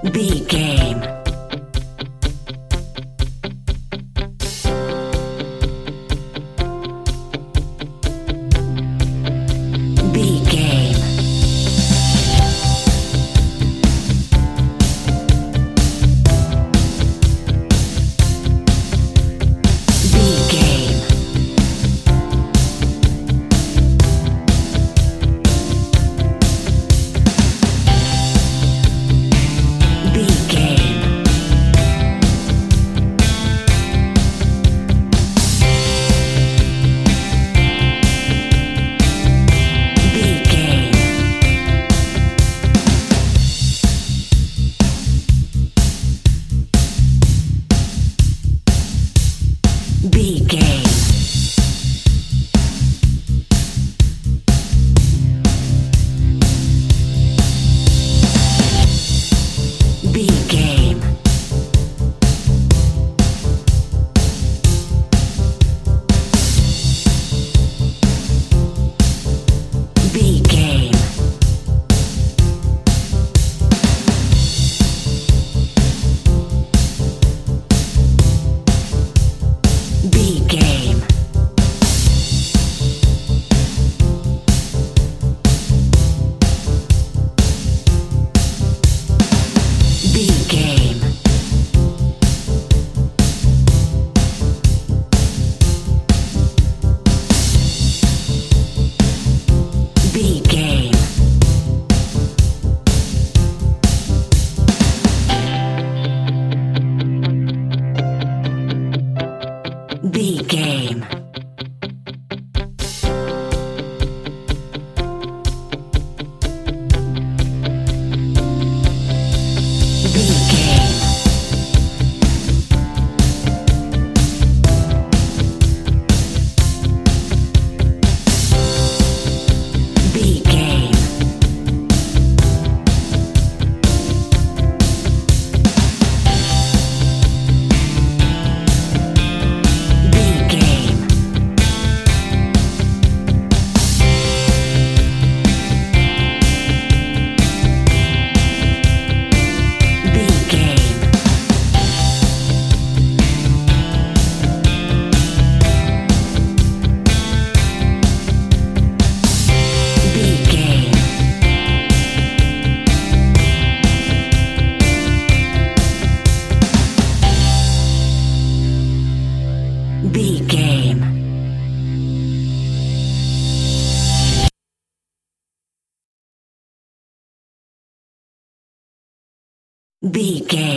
B game. B game. B game. B game. B game. B game. B game. B game. B game. B game. B game. B game. B game. B game. B game. B game. B game. B game. B game.